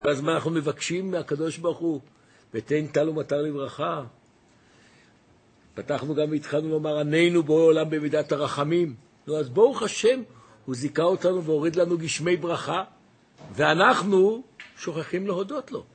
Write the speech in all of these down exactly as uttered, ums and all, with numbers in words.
אז מה אנחנו מבקשים מהקדוש ברוך הוא? ותן טל ומטר לברכה. פתחנו גם והתחלנו לומר, עננו בורא עולם במידת הרחמים. נו, אז ברוך השם, הוא זיכה אותנו והוריד לנו גשמי ברכה, ואנחנו שוכחים להודות לו.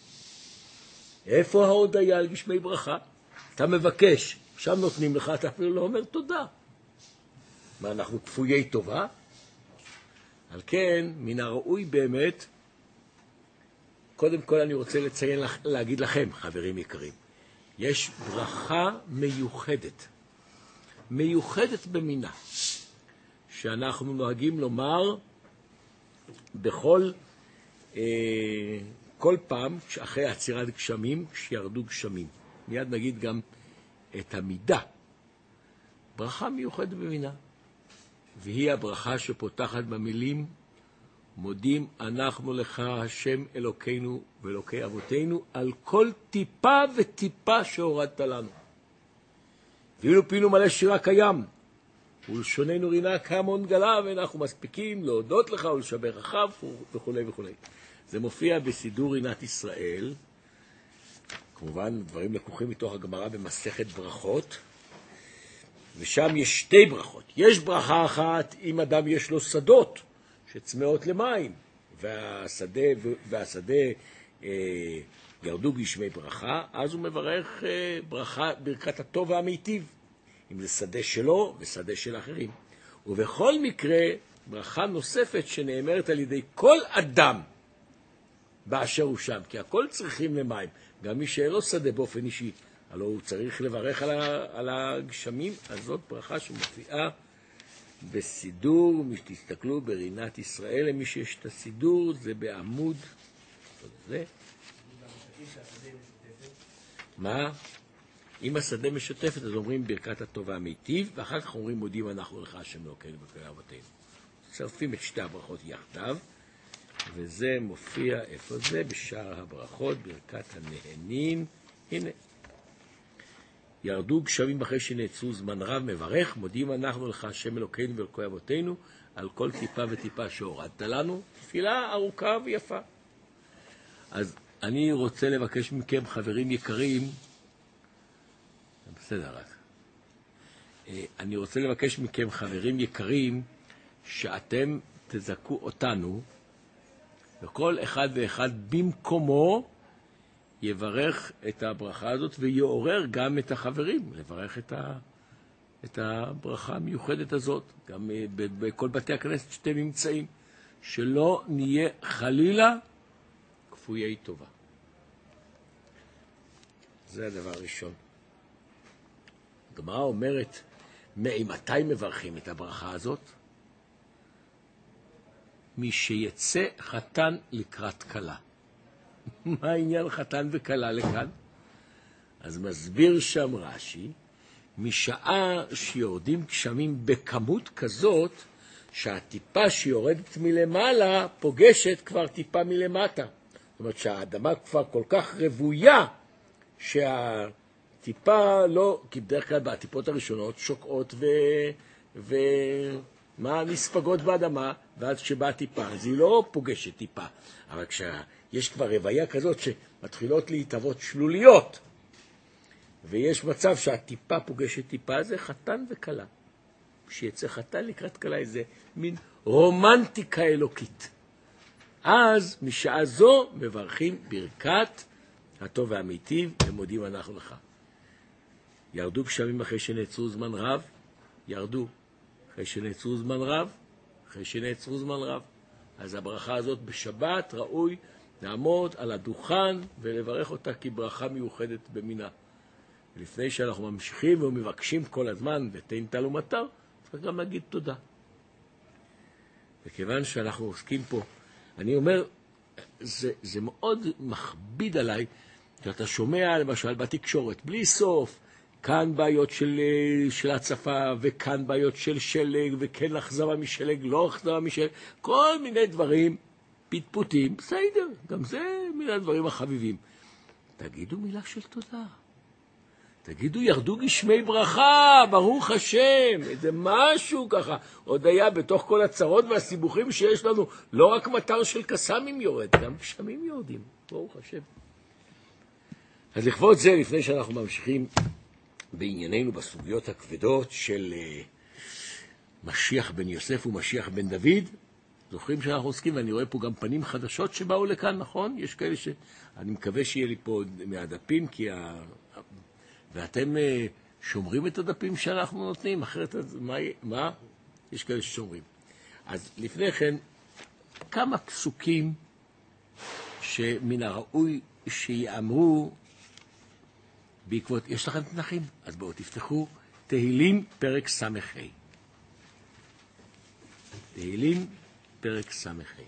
איפה ההודיה על גשמי ברכה? אתה מבקש, שם נותנים לך, אתה אפילו לא אומר תודה. מה, אנחנו כפויי טובה? על כן, מן הראוי באמת, קודם כל אני רוצה לציין, להגיד לכם, חברים יקרים, יש ברכה מיוחדת, מיוחדת במינה, שאנחנו נוהגים לומר בכל, אה, כל פעם, אחרי עצירת גשמים, כשירדו גשמים. מיד נגיד גם את המידה. ברכה מיוחדת במינה. והיא הברכה שפותחת במילים, מודים אנחנו לך, השם אלוקינו ואלוקי אבותינו, על כל טיפה וטיפה שהורדת לנו. ואילו פינו מלא שירה קיים, ולשוננו רינה כהמון גלה, ואנחנו מספיקים להודות לך ולשבחך וכו' וכו'. זה מופיע בסידור רינת ישראל, כמובן דברים לקוחים מתוך הגמרא במסכת ברכות, ושם יש שתי ברכות. יש ברכה אחת אם אדם יש לו שדות שצמאות למים, והשדה, והשדה אה, ירדו גשמי ברכה, אז הוא מברך אה, ברכה, ברכת הטוב והמיטיב, אם זה שדה שלו ושדה של אחרים. ובכל מקרה, ברכה נוספת שנאמרת על ידי כל אדם באשר הוא שם, כי הכל צריכים למים, גם מי שאין לו שדה באופן אישי, הלוא הוא צריך לברך על, ה, על הגשמים. אז זאת ברכה שמופיעה בסידור, מי שתסתכלו ברינת ישראל, למי שיש את הסידור, זה בעמוד, זה. מה? אם השדה משתפת, אז אומרים ברכת הטוב והמיטיב, ואחר כך אומרים מודים אנחנו לך השם אלוקינו ואלוקי אבותינו. צרפים את שתי הברכות יחדיו, וזה מופיע, איפה זה? בשאר הברכות, ברכת הנהנין. הנה. ירדו גשמים אחרי שנעצרו זמן רב, מברך, מודים אנחנו לך השם אלוקינו ואלוקי אבותינו, על כל טיפה וטיפה שהורדת לנו. תפילה ארוכה ויפה. אז אני רוצה לבקש מכם, חברים יקרים, בסדר רק. אני רוצה לבקש מכם, חברים יקרים, שאתם תזכו אותנו, וכל אחד ואחד במקומו יברך את הברכה הזאת, ויעורר גם את החברים לברך את, ה, את הברכה המיוחדת הזאת, גם בכל בתי הכנסת שאתם נמצאים, שלא נהיה חלילה כפויי טובה. זה הדבר הראשון. הגמרא אומרת, מתי מברכים את הברכה הזאת? מי שיצא חתן לקראת כלה. מה העניין חתן וכלה לכאן? אז מסביר שם רש"י, משעה שיורדים גשמים בכמות כזאת, שהטיפה שיורדת מלמעלה פוגשת כבר טיפה מלמטה. זאת אומרת שהאדמה כבר כל כך רבויה, שהטיפה לא, כי בדרך כלל בטיפות הראשונות שוקעות ו... ו... מה נספגות באדמה, ואז כשבאה טיפה, אז היא לא פוגשת טיפה. אבל כשיש כבר רוויה כזאת שמתחילות להתהוות שלוליות, ויש מצב שהטיפה פוגשת טיפה, זה חתן וכלה. כשיצא חתן לקראת כלה, איזה מין רומנטיקה אלוקית. אז משעה זו מברכים ברכת הטוב והמיטיב, ומודים אנחנו לך. ירדו גשמים אחרי שנעצרו זמן רב, ירדו. אחרי שנעצרו זמן רב, אחרי שנעצרו זמן רב. אז הברכה הזאת בשבת ראוי לעמוד על הדוכן ולברך אותה כברכה מיוחדת במינה. לפני שאנחנו ממשיכים ומבקשים כל הזמן ותן טל ומטר, צריך גם להגיד תודה. וכיוון שאנחנו עוסקים פה, אני אומר, זה, זה מאוד מכביד עליי, שאתה שומע למשל בתקשורת, בלי סוף, כאן בעיות של, של הצפה, וכאן בעיות של שלג, וכן אכזבה משלג, לא אכזבה משלג, כל מיני דברים, פטפוטים, בסדר, גם זה מן הדברים החביבים. תגידו מילה של תודה. תגידו, ירדו גשמי ברכה, ברוך השם, איזה משהו ככה. עוד היה בתוך כל הצרות והסיבוכים שיש לנו, לא רק מטר של קסמים יורד, גם גשמים יורדים, ברוך השם. אז לכבוד זה, לפני שאנחנו ממשיכים בענייננו בסוגיות הכבדות של משיח בן יוסף ומשיח בן דוד, זוכרים שאנחנו עוסקים, ואני רואה פה גם פנים חדשות שבאו לכאן, נכון? יש כאלה ש... אני מקווה שיהיה לי פה מהדפים, כי ה... ואתם שומרים את הדפים שאנחנו נותנים, אחרת מה? מה? יש כאלה ששומרים. אז לפני כן, כמה פסוקים שמן הראוי שיאמרו בעקבות, יש לכם תנחים? אז בואו תפתחו תהילים פרק סמכי. תהילים פרק סמכי.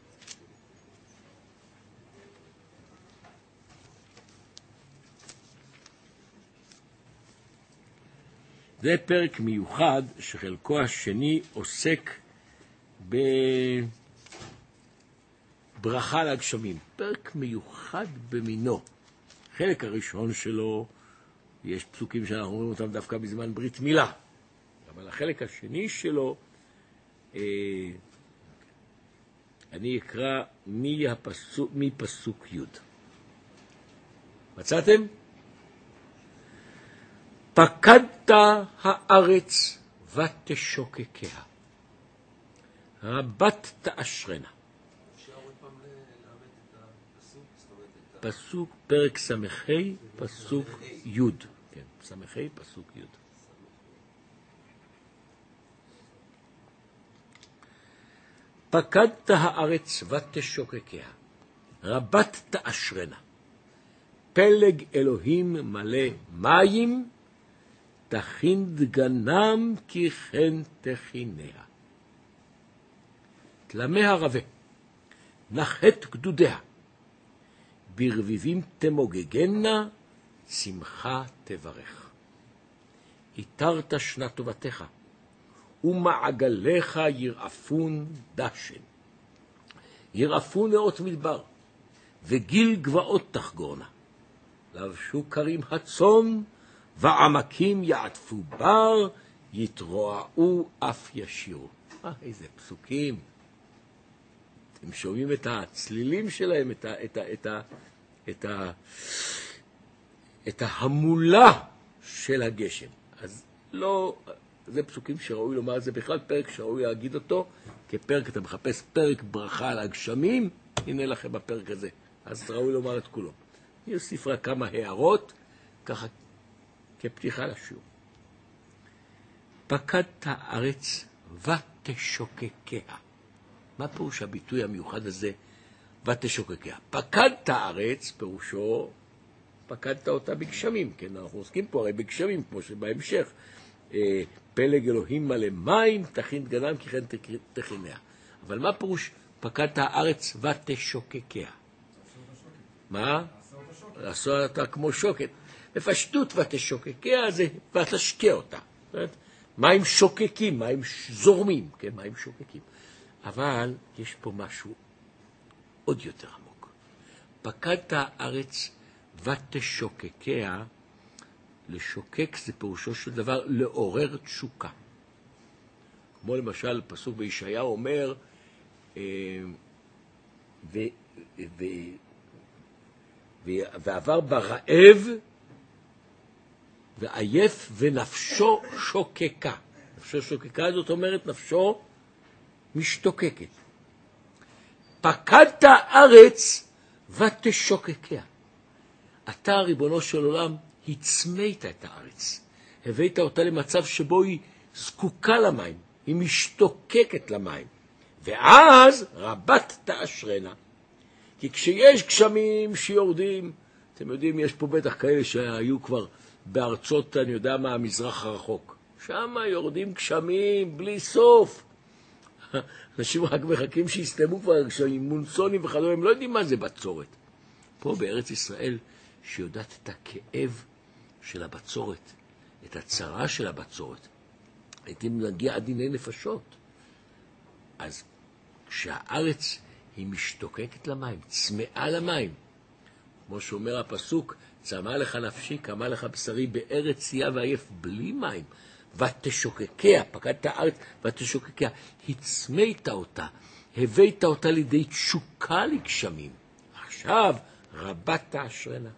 זה פרק מיוחד שחלקו השני עוסק בברכה לגשמים. פרק מיוחד במינו. חלק הראשון שלו, יש פסוקים שאנחנו רואים אותם דווקא בזמן ברית מילה. אבל החלק השני שלו, אה, אני אקרא מפסוק, מפסוק י'. מצאתם? פקדת הארץ ותשוקקיה, רבת תאשרנה. אפשר עוד פעם לאמת את הפסוק? פסוק פרק סמכי, פסוק י'. כן, סמכי, פסוק י'. פקדת הארץ ותשוקקיה, רבת תאשרנה. פלג אלוהים מלא מים, תכין דגנם כי כן תכיניה. תלמיה רבה, נחת גדודיה, ברביבים תמוגגנה, שמחה תברך. התרת שנת טובתך, ומעגליך ירעפון דשן. ירעפון נאות מדבר, וגיל גבעות תחגורנה. לבשו קרים הצום, ועמקים יעטפו בר, יתרועעו אף ישירו. אה, איזה פסוקים. אתם שומעים את הצלילים שלהם, את ה, את ה, את ה, את ה, את ההמולה של הגשם. אז לא, זה פסוקים שראוי לומר, זה בכלל פרק שראוי להגיד אותו, כפרק, אתה מחפש פרק ברכה על הגשמים, הנה לכם בפרק הזה. אז ראוי לומר את כולו. אני אוסיף רק כמה הערות, ככה כפתיחה לשיעור. פקדת הארץ ותשוקקיה. מה פירוש הביטוי המיוחד הזה, ותשוקקיה? פקדת הארץ, פירושו, פקדת אותה בגשמים, כן? אנחנו עוסקים פה הרי בגשמים, כמו שבהמשך, אה, פלג אלוהים מלא מים, תכין דגנם כי כן תכיניה. אבל מה פירוש פקדת הארץ ותשוקקיה? מה? לעשות אותה כמו שוקת. בפשטות ותשוקקיה זה ותשקה אותה. מים שוקקים, מים זורמים, כן, מים שוקקים. אבל יש פה משהו עוד יותר עמוק. פקדת הארץ ותשוקקיה, לשוקק זה פירושו של דבר לעורר תשוקה. כמו למשל פסוק בישעיהו אומר, ו... ו... ועבר ברעב ועייף ונפשו שוקקה. נפשו שוקקה זאת אומרת נפשו משתוקקת. פקדת הארץ ותשוקקיה. אתה ריבונו של עולם הצמאת את הארץ. הבאת אותה למצב שבו היא זקוקה למים. היא משתוקקת למים. ואז רבת תאשרנה. כי כשיש גשמים שיורדים, אתם יודעים, יש פה בטח כאלה שהיו כבר בארצות, אני יודע מה, המזרח הרחוק. שם יורדים גשמים בלי סוף. אנשים רק מחכים שיסתמו כבר גשמים, מונסונים וכדומה, הם לא יודעים מה זה בצורת. פה בארץ ישראל, שיודעת את הכאב של הבצורת, את הצרה של הבצורת, הייתם להגיע עד דיני נפשות. אז כשהארץ היא משתוקקת למים, צמאה למים, כמו שאומר הפסוק, צמא לך נפשי, קמה לך בשרי, בארץ צייה ועייף בלי מים, ותשוקקיה, פקדת הארץ, ותשוקקיה, הצמאת אותה, הבאת אותה לידי תשוקה לגשמים. עכשיו רבת תאשרנה.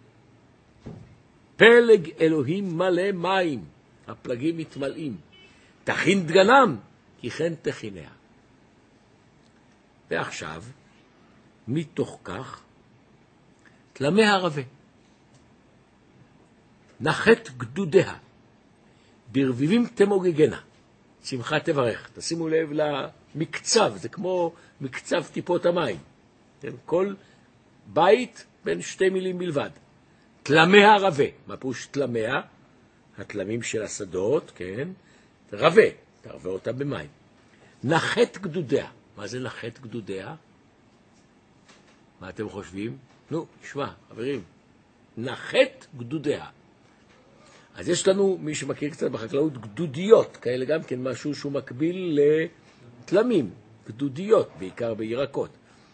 פלג אלוהים מלא מים, הפלגים מתמלאים. תכין דגנם, כי כן תכיניה. ועכשיו, מתוך כך, תלמי הרבה. נחת גדודיה, ברביבים תמוגגנה, שמחה תברך. תשימו לב למקצב, זה כמו מקצב טיפות המים. כן? כל בית בין שתי מילים בלבד. תלמי הרבה, מה פירוש תלמיה? התלמים של השדות, כן? רבה, תרבה אותה במים. נחת גדודיה, מה זה נחת גדודיה? מה אתם חושבים? נו, נשמע, חברים. נחת גדודיה. אז יש לנו, מי שמכיר קצת בחקלאות, גדודיות, כאלה גם כן משהו שהוא מקביל לתלמים, גדודיות, בעיקר בירקות.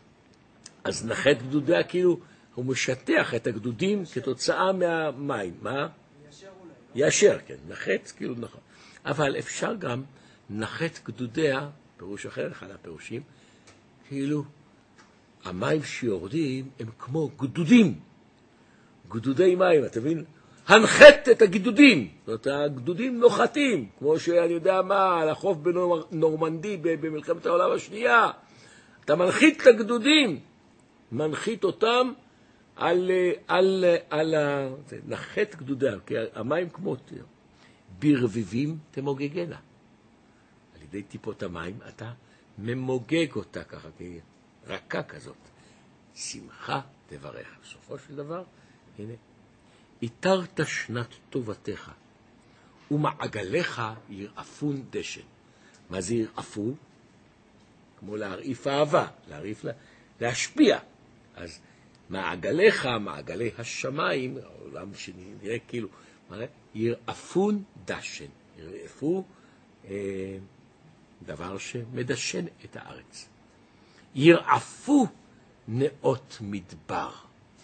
אז נחת גדודיה כאילו הוא משטח את הגדודים כתוצאה מהמים. מה? ישר אולי. ישר, כן, נחת כאילו נכון. אבל אפשר גם נחת גדודיה, פירוש אחר, אחד הפירושים, כאילו המים שיורדים הם כמו גדודים, גדודי מים, אתה מבין? הנחת את הגדודים, זאת אומרת, הגדודים נוחתים, כמו שאני יודע מה, על החוף בנורמנדי במלחמת העולם השנייה, אתה מנחית את הגדודים, מנחית אותם על, על, על, על נחת גדודיה, כי המים כמו ברביבים תמוגגנה. על ידי טיפות המים אתה ממוגג אותה ככה, רכה כזאת. שמחה תברך. בסופו של דבר, הנה, איתרת שנת טובתך, ומעגליך ירעפון דשן. מה זה ירעפו? כמו להרעיף אהבה, להרעיף, להשפיע. אז מעגליך, מעגלי השמיים, העולם שנראה כאילו, ירעפון דשן. ירעפו אה, דבר שמדשן את הארץ. ירעפו נאות מדבר.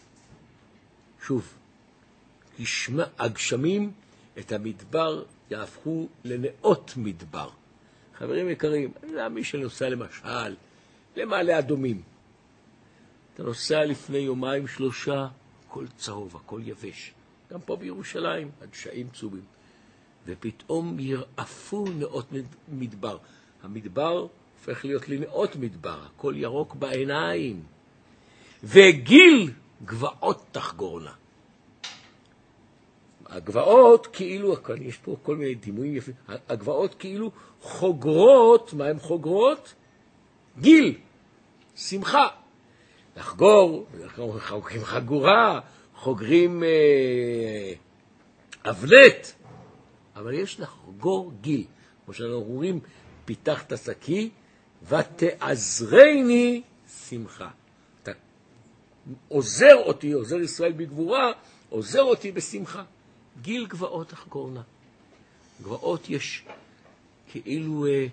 שוב, גשמ, הגשמים את המדבר יהפכו לנאות מדבר. חברים יקרים, אני יודע מי שנוסע למשל למעלה אדומים. אתה נוסע לפני יומיים שלושה, הכל צהוב, הכל יבש. גם פה בירושלים, הדשאים צהובים. ופתאום ירעפו נאות מדבר. המדבר הופך להיות לנאות מדבר, הכל ירוק בעיניים. וגיל גבעות תחגורנה. הגבעות כאילו, יש פה כל מיני דימויים יפים, הגבעות כאילו חוגרות, מה הן חוגרות? גיל, שמחה. לחגור, חוגרים חגורה, חוגרים אה, אבלט, אבל יש לחגור גיל. כמו שאנחנו אומרים, פיתח את השקי, ותעזרני שמחה. אתה עוזר אותי, עוזר ישראל בגבורה, עוזר אותי בשמחה. גיל גבעות תחגורנה. גבעות יש כאילו אה,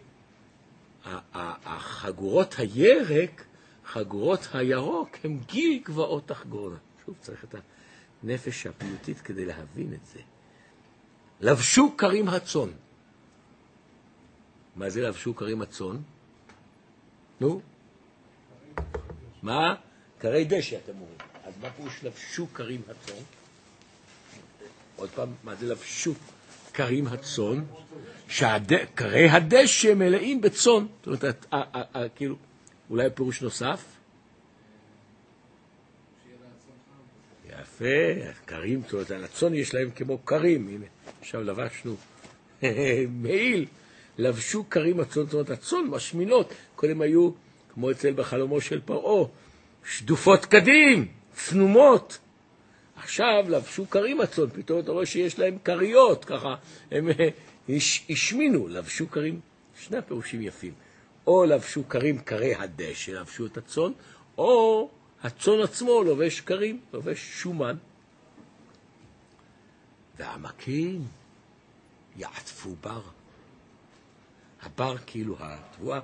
החגורות הירק, חגורות הירוק, הם גיל גבעות תחגורנה. שוב, צריך את הנפש הפיוטית כדי להבין את זה. לבשו קרים הצון. מה זה לבשו קרים הצון? נו? מה? קרי דשא, אתם אומרים. אז מה פירוש לבשו קרים הצון? עוד פעם, מה זה לבשו קרים הצון? שקרי הדשא מלאים בצון. זאת אומרת, כאילו, אולי פירוש נוסף? יפה, קרים, זאת אומרת, על הצון יש להם כמו קרים. הנה, עכשיו לבשנו מעיל. לבשו קרים הצון, זאת אומרת, הצון, משמינות. קודם היו, כמו אצל בחלומו של פרעה, שדופות קדים, צנומות. עכשיו לבשו קרים הצון, פתאום אתה רואה שיש להם קריות, ככה, הם השמינו, לבשו קרים, שני פירושים יפים. או לבשו קרים קרי הדשא, לבשו את הצון, או הצון עצמו לובש קרים, לובש שומן. והעמקים יעטפו בר. הבר כאילו התבואה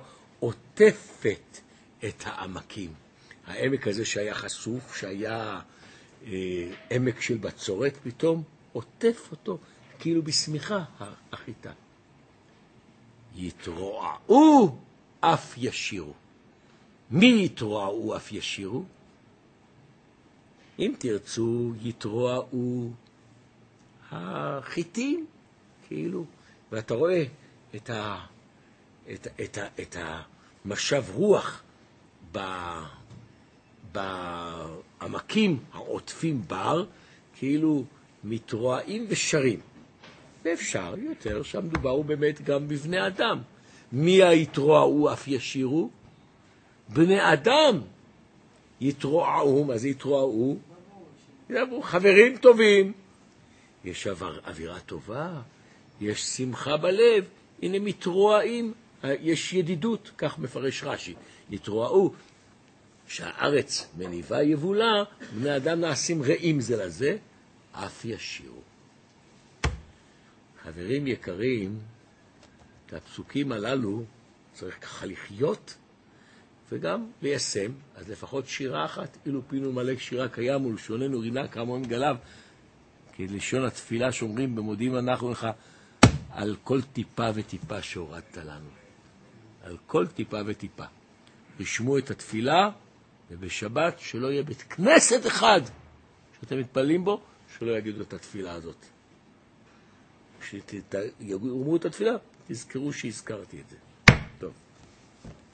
עוטפת את העמקים. העמק הזה שהיה חשוף, שהיה עמק של בצורת, פתאום עוטף אותו כאילו בשמיכה החיטה. יתרועעו אף ישירו. מי יתרועעו אף ישירו? אם תרצו, יתרועעו החיטים, כאילו, ואתה רואה את ה את את את המשב רוח ב בעמקים העוטפים בר, כאילו מתרועעים ושרים. ואפשר יותר, שם דובר באמת גם בבני אדם. מי היתרועעו אף ישירו? בני אדם יתרועעו. מה זה יתרועעו? ידברו, חברים טובים. יש אווירה טובה, יש שמחה בלב, הנה מתרועעים, יש ידידות, כך מפרש רש"י. יתרועעו, שהארץ מניבה יבולה, בני אדם נעשים רעים זה לזה, אף ישירו. חברים יקרים, את הפסוקים הללו צריך ככה לחיות וגם ליישם. אז לפחות שירה אחת, אילו פינו מלא שירה קיים ולשוננו רינה כמון גליו, כי לשון התפילה שאומרים במודים אנחנו לך על כל טיפה וטיפה שהורדת לנו, על כל טיפה וטיפה. רשמו את התפילה, ובשבת שלא יהיה בית כנסת אחד שאתם מתפללים בו שלא יגידו את התפילה הזאת. כשתגמרו את התפילה תזכרו שהזכרתי את זה. טוב.